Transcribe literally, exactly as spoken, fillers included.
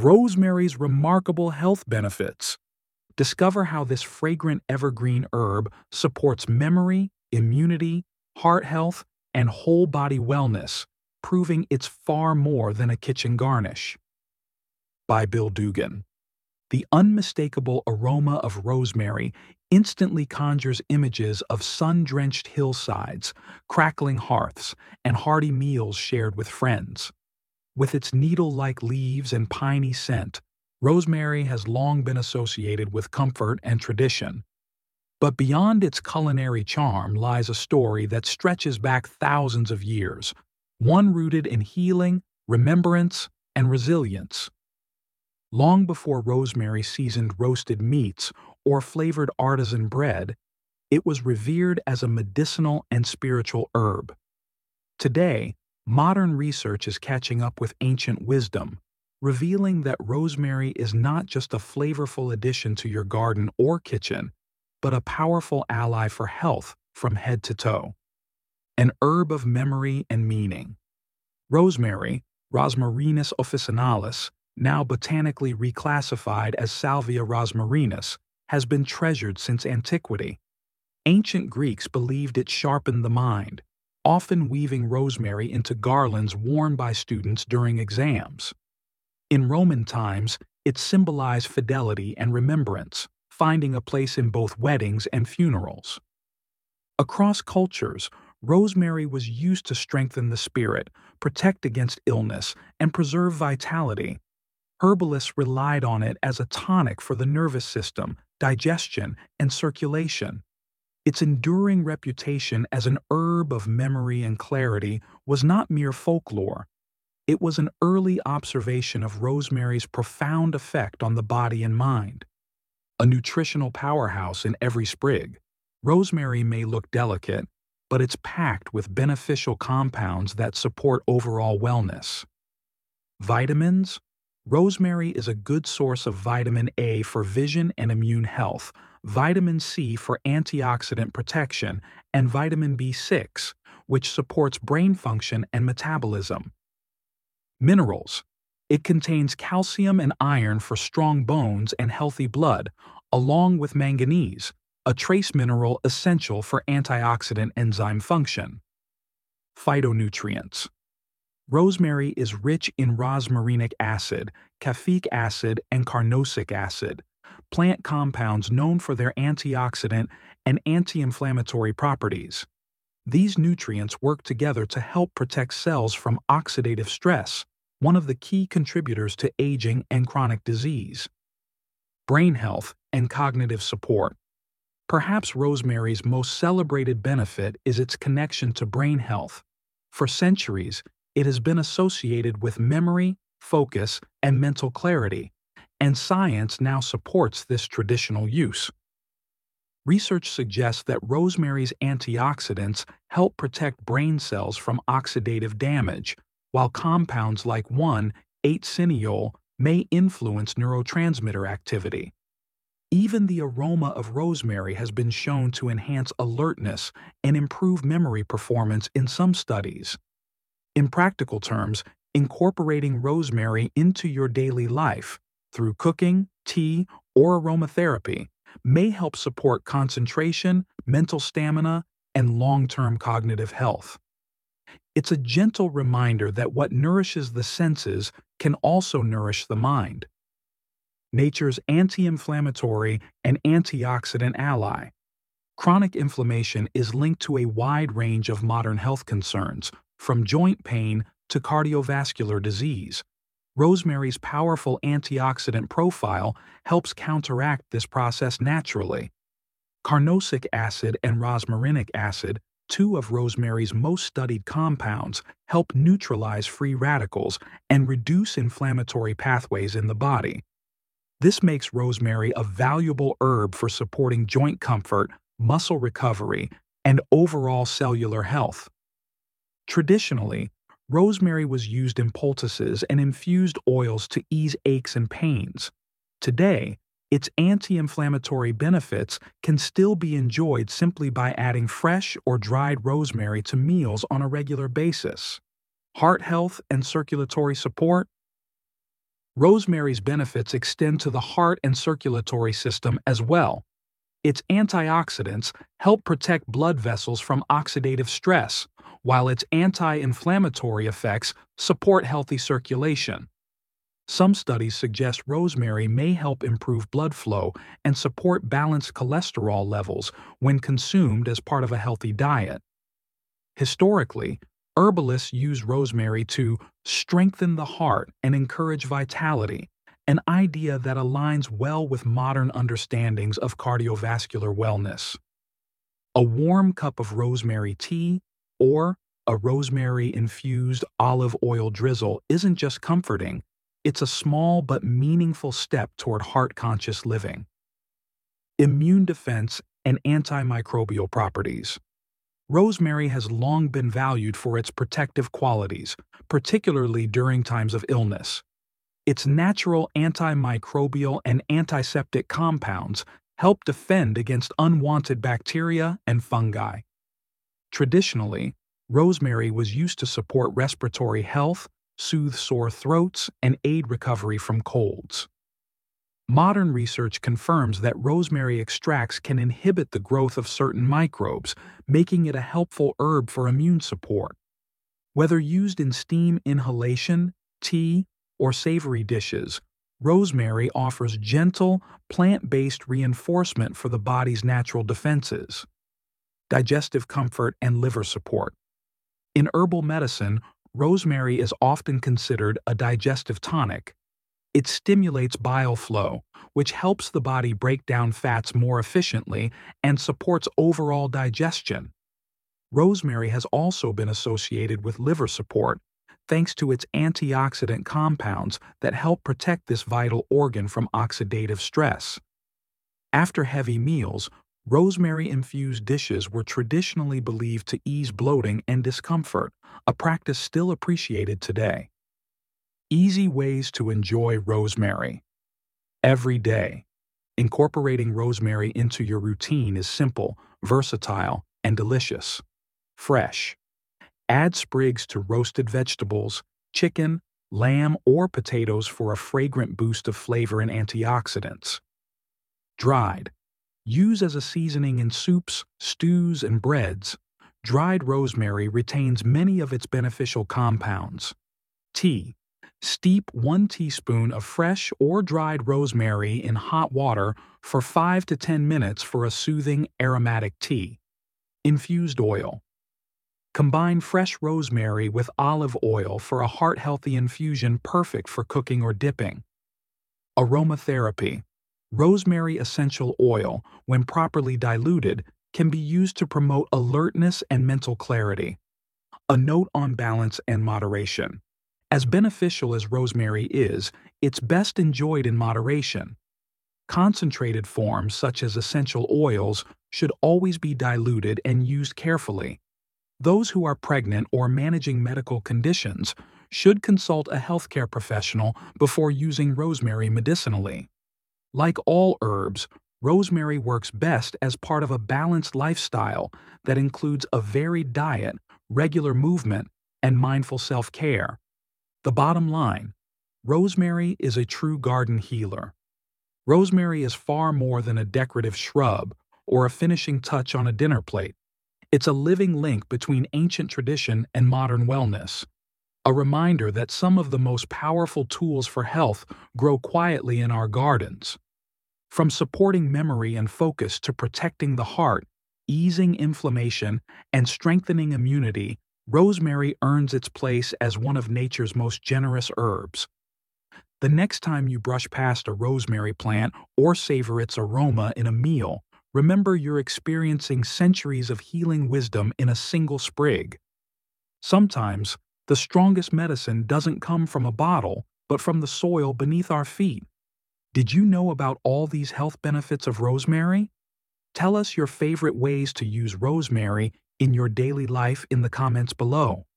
Rosemary's remarkable health benefits. Discover how this fragrant evergreen herb supports memory, immunity, heart health, and whole body wellness, proving it's far more than a kitchen garnish. By Bill Dugan. The unmistakable aroma of rosemary instantly conjures images of sun-drenched hillsides, crackling hearths, and hearty meals shared with friends. With its needle-like leaves and piney scent, rosemary has long been associated with comfort and tradition. But beyond its culinary charm lies a story that stretches back thousands of years, one rooted in healing, remembrance, and resilience. Long before rosemary seasoned roasted meats or flavored artisan bread, it was revered as a medicinal and spiritual herb. Today, modern research is catching up with ancient wisdom, revealing that rosemary is not just a flavorful addition to your garden or kitchen, but a powerful ally for health from head to toe. An herb of memory and meaning. Rosemary, Rosmarinus officinalis, now botanically reclassified as Salvia rosmarinus, has been treasured since antiquity. Ancient Greeks believed it sharpened the mind, often weaving rosemary into garlands worn by students during exams. In Roman times, it symbolized fidelity and remembrance, finding a place in both weddings and funerals. Across cultures, rosemary was used to strengthen the spirit, protect against illness, and preserve vitality. Herbalists relied on it as a tonic for the nervous system, digestion, and circulation. Its enduring reputation as an herb of memory and clarity was not mere folklore. It was an early observation of rosemary's profound effect on the body and mind. A nutritional powerhouse in every sprig, rosemary may look delicate, but it's packed with beneficial compounds that support overall wellness. Vitamins. Rosemary is a good source of vitamin A for vision and immune health, vitamin C for antioxidant protection, and vitamin B six, which supports brain function and metabolism. Minerals. It contains calcium and iron for strong bones and healthy blood, along with manganese, a trace mineral essential for antioxidant enzyme function. Phytonutrients. Rosemary is rich in rosmarinic acid, caffeic acid, and carnosic acid, plant compounds known for their antioxidant and anti-inflammatory properties. These nutrients work together to help protect cells from oxidative stress, one of the key contributors to aging and chronic disease. Brain health and cognitive support. Perhaps rosemary's most celebrated benefit is its connection to brain health. For centuries, it has been associated with memory, focus, and mental clarity, and science now supports this traditional use. Research suggests that rosemary's antioxidants help protect brain cells from oxidative damage, while compounds like one eight cineol may influence neurotransmitter activity. Even the aroma of rosemary has been shown to enhance alertness and improve memory performance in some studies. In practical terms, incorporating rosemary into your daily life through cooking, tea, or aromatherapy may help support concentration, mental stamina, and long-term cognitive health. It's a gentle reminder that what nourishes the senses can also nourish the mind. Nature's anti-inflammatory and antioxidant ally. Chronic inflammation is linked to a wide range of modern health concerns, from joint pain to cardiovascular disease. Rosemary's powerful antioxidant profile helps counteract this process naturally. Carnosic acid and rosmarinic acid, two of rosemary's most studied compounds, help neutralize free radicals and reduce inflammatory pathways in the body. This makes rosemary a valuable herb for supporting joint comfort, muscle recovery, and overall cellular health. Traditionally, rosemary was used in poultices and infused oils to ease aches and pains. Today, its anti-inflammatory benefits can still be enjoyed simply by adding fresh or dried rosemary to meals on a regular basis. Heart health and circulatory support. Rosemary's benefits extend to the heart and circulatory system as well. Its antioxidants help protect blood vessels from oxidative stress, while its anti-inflammatory effects support healthy circulation. Some studies suggest rosemary may help improve blood flow and support balanced cholesterol levels when consumed as part of a healthy diet. Historically, herbalists use rosemary to strengthen the heart and encourage vitality, an idea that aligns well with modern understandings of cardiovascular wellness. A warm cup of rosemary tea or a rosemary-infused olive oil drizzle isn't just comforting, it's a small but meaningful step toward heart-conscious living. Immune defense and antimicrobial properties. Rosemary has long been valued for its protective qualities, particularly during times of illness. Its natural antimicrobial and antiseptic compounds help defend against unwanted bacteria and fungi. Traditionally, rosemary was used to support respiratory health, soothe sore throats, and aid recovery from colds. Modern research confirms that rosemary extracts can inhibit the growth of certain microbes, making it a helpful herb for immune support. Whether used in steam inhalation, tea, or savory dishes, rosemary offers gentle, plant-based reinforcement for the body's natural defenses. Digestive comfort and liver support. In herbal medicine, rosemary is often considered a digestive tonic. It stimulates bile flow, which helps the body break down fats more efficiently and supports overall digestion. Rosemary has also been associated with liver support, thanks to its antioxidant compounds that help protect this vital organ from oxidative stress. After heavy meals, rosemary-infused dishes were traditionally believed to ease bloating and discomfort, a practice still appreciated today. Easy ways to enjoy rosemary. Every day. Incorporating rosemary into your routine is simple, versatile, and delicious. Fresh. Add sprigs to roasted vegetables, chicken, lamb, or potatoes for a fragrant boost of flavor and antioxidants. Dried. Use as a seasoning in soups, stews, and breads. Dried rosemary retains many of its beneficial compounds. Tea. Steep one teaspoon of fresh or dried rosemary in hot water for five to ten minutes for a soothing, aromatic tea. Infused oil. Combine fresh rosemary with olive oil for a heart-healthy infusion perfect for cooking or dipping. Aromatherapy. Rosemary essential oil, when properly diluted, can be used to promote alertness and mental clarity. A note on balance and moderation. As beneficial as rosemary is, it's best enjoyed in moderation. Concentrated forms, such as essential oils, should always be diluted and used carefully. Those who are pregnant or managing medical conditions should consult a healthcare professional before using rosemary medicinally. Like all herbs, rosemary works best as part of a balanced lifestyle that includes a varied diet, regular movement, and mindful self-care. The bottom line: rosemary is a true garden healer. Rosemary is far more than a decorative shrub or a finishing touch on a dinner plate. It's a living link between ancient tradition and modern wellness. A reminder that some of the most powerful tools for health grow quietly in our gardens. From supporting memory and focus to protecting the heart, easing inflammation, and strengthening immunity, rosemary earns its place as one of nature's most generous herbs. The next time you brush past a rosemary plant or savor its aroma in a meal, remember you're experiencing centuries of healing wisdom in a single sprig. Sometimes, the strongest medicine doesn't come from a bottle, but from the soil beneath our feet. Did you know about all these health benefits of rosemary? Tell us your favorite ways to use rosemary in your daily life in the comments below.